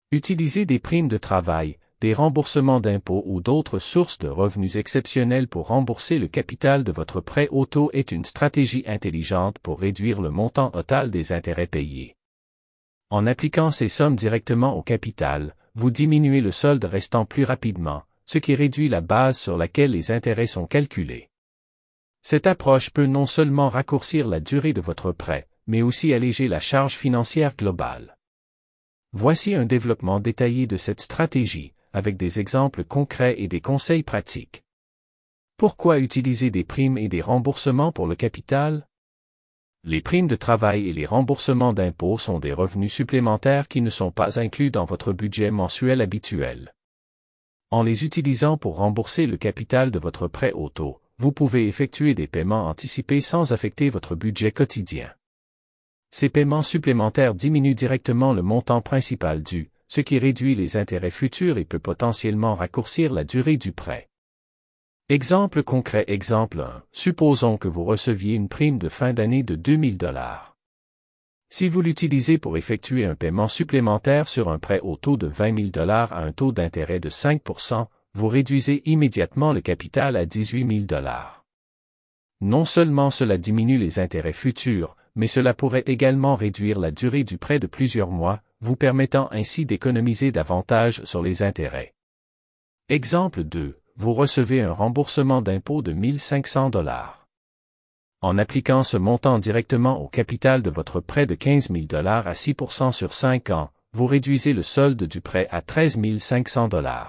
Utilisez des primes de travail, des remboursements d'impôts ou d'autres sources de revenus exceptionnels pour rembourser le capital de votre prêt auto est une stratégie intelligente pour réduire le montant total des intérêts payés. En appliquant ces sommes directement au capital, vous diminuez le solde restant plus rapidement, ce qui réduit la base sur laquelle les intérêts sont calculés. Cette approche peut non seulement raccourcir la durée de votre prêt, mais aussi alléger la charge financière globale. Voici un développement détaillé de cette stratégie, avec des exemples concrets et des conseils pratiques. Pourquoi utiliser des primes et des remboursements pour le capital? Les primes de travail et les remboursements d'impôts sont des revenus supplémentaires qui ne sont pas inclus dans votre budget mensuel habituel. En les utilisant pour rembourser le capital de votre prêt auto, vous pouvez effectuer des paiements anticipés sans affecter votre budget quotidien. Ces paiements supplémentaires diminuent directement le montant principal dû, ce qui réduit les intérêts futurs et peut potentiellement raccourcir la durée du prêt. Exemple concret. Exemple 1. Supposons que vous receviez une prime de fin d'année de 2000 $. Si vous l'utilisez pour effectuer un paiement supplémentaire sur un prêt au taux de 20 000 $ à un taux d'intérêt de 5%, vous réduisez immédiatement le capital à 18 000 $. Non seulement cela diminue les intérêts futurs, mais cela pourrait également réduire la durée du prêt de plusieurs mois, vous permettant ainsi d'économiser davantage sur les intérêts. Exemple 2. Vous recevez un remboursement d'impôt de 1 500 $. En appliquant ce montant directement au capital de votre prêt de 15 000 $ à 6% sur 5 ans, vous réduisez le solde du prêt à 13 500 $.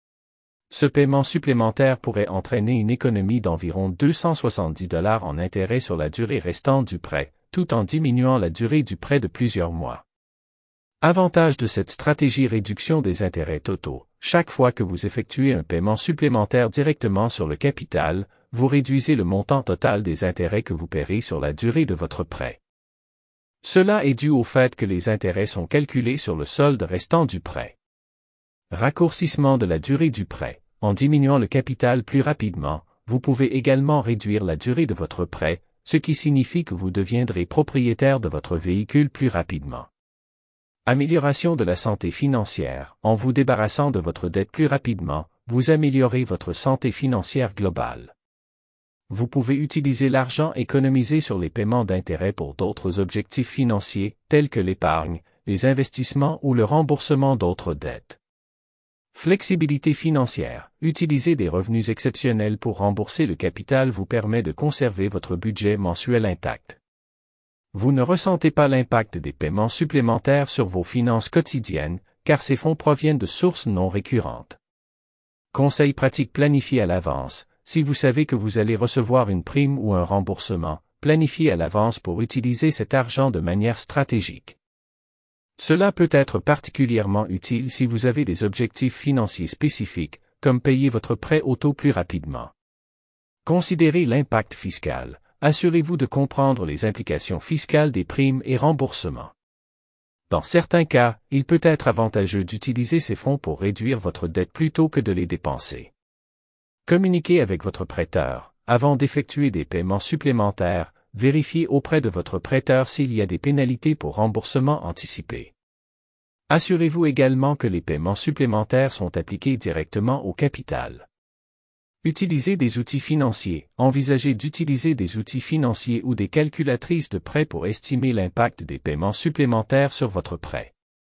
Ce paiement supplémentaire pourrait entraîner une économie d'environ 270 $ en intérêt sur la durée restante du prêt, tout en diminuant la durée du prêt de plusieurs mois. Avantage de cette stratégie: réduction des intérêts totaux. Chaque fois que vous effectuez un paiement supplémentaire directement sur le capital, vous réduisez le montant total des intérêts que vous paierez sur la durée de votre prêt. Cela est dû au fait que les intérêts sont calculés sur le solde restant du prêt. Raccourcissement de la durée du prêt. En diminuant le capital plus rapidement, vous pouvez également réduire la durée de votre prêt, ce qui signifie que vous deviendrez propriétaire de votre véhicule plus rapidement. Amélioration de la santé financière. En vous débarrassant de votre dette plus rapidement, vous améliorez votre santé financière globale. Vous pouvez utiliser l'argent économisé sur les paiements d'intérêts pour d'autres objectifs financiers, tels que l'épargne, les investissements ou le remboursement d'autres dettes. Flexibilité financière. Utiliser des revenus exceptionnels pour rembourser le capital vous permet de conserver votre budget mensuel intact. Vous ne ressentez pas l'impact des paiements supplémentaires sur vos finances quotidiennes, car ces fonds proviennent de sources non récurrentes. Conseil pratique: planifiez à l'avance. Si vous savez que vous allez recevoir une prime ou un remboursement, planifiez à l'avance pour utiliser cet argent de manière stratégique. Cela peut être particulièrement utile si vous avez des objectifs financiers spécifiques, comme payer votre prêt auto plus rapidement. Considérez l'impact fiscal. Assurez-vous de comprendre les implications fiscales des primes et remboursements. Dans certains cas, il peut être avantageux d'utiliser ces fonds pour réduire votre dette plutôt que de les dépenser. Communiquez avec votre prêteur. Avant d'effectuer des paiements supplémentaires, vérifiez auprès de votre prêteur s'il y a des pénalités pour remboursement anticipé. Assurez-vous également que les paiements supplémentaires sont appliqués directement au capital. Utilisez des outils financiers. Envisagez d'utiliser des outils financiers ou des calculatrices de prêt pour estimer l'impact des paiements supplémentaires sur votre prêt.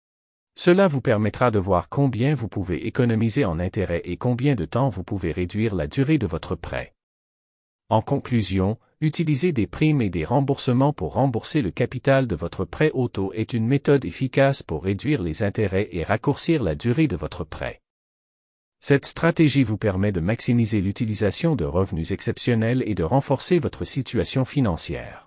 Cela vous permettra de voir combien vous pouvez économiser en intérêts et combien de temps vous pouvez réduire la durée de votre prêt. En conclusion, utiliser des primes et des remboursements pour rembourser le capital de votre prêt auto est une méthode efficace pour réduire les intérêts et raccourcir la durée de votre prêt. Cette stratégie vous permet de maximiser l'utilisation de revenus exceptionnels et de renforcer votre situation financière.